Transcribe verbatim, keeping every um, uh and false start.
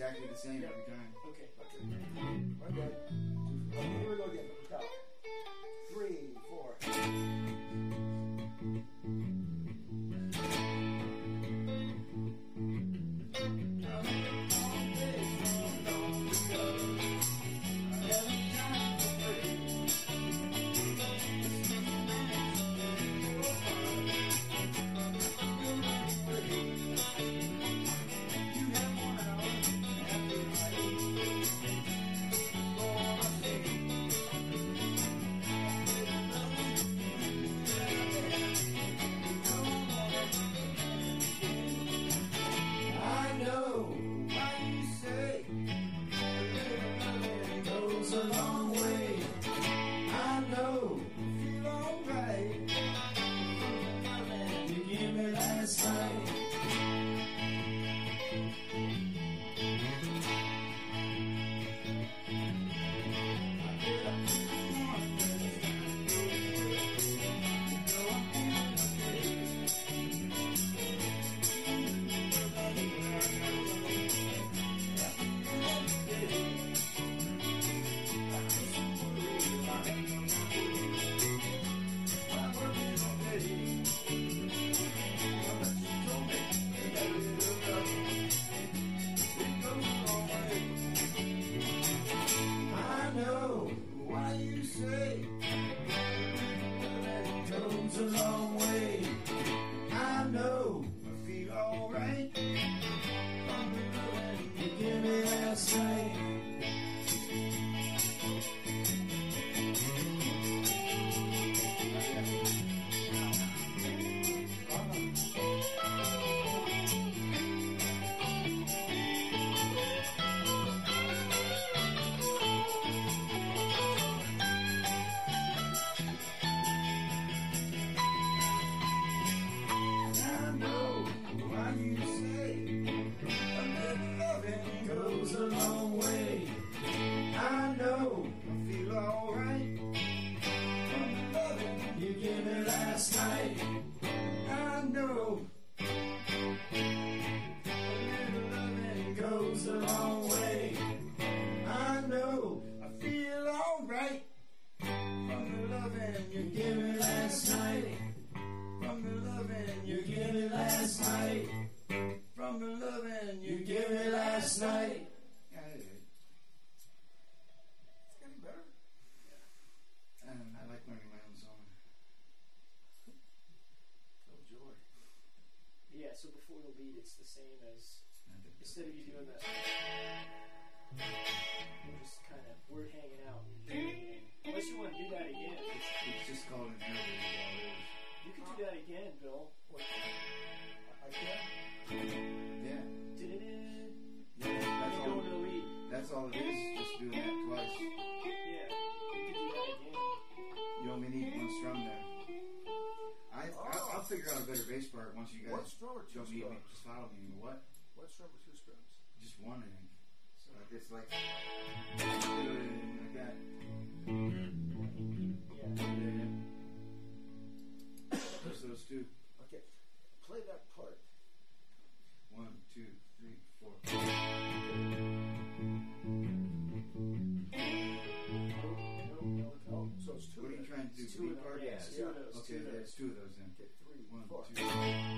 exactly the same Yeah. every time. Okay. Okay. Okay. Okay, here we go again. Count. Three, four. Don't need me, just follow me. What? One strum or two strums? Just one, I think. So like it's like, like that. Yeah. Just those two. Okay. Play that part. One, two, three, four. Oh, so it's two. What are you trying to do? Two of part? Yes. Yeah. Two of those. Okay, there's two of those then. Okay, three, one, four. two.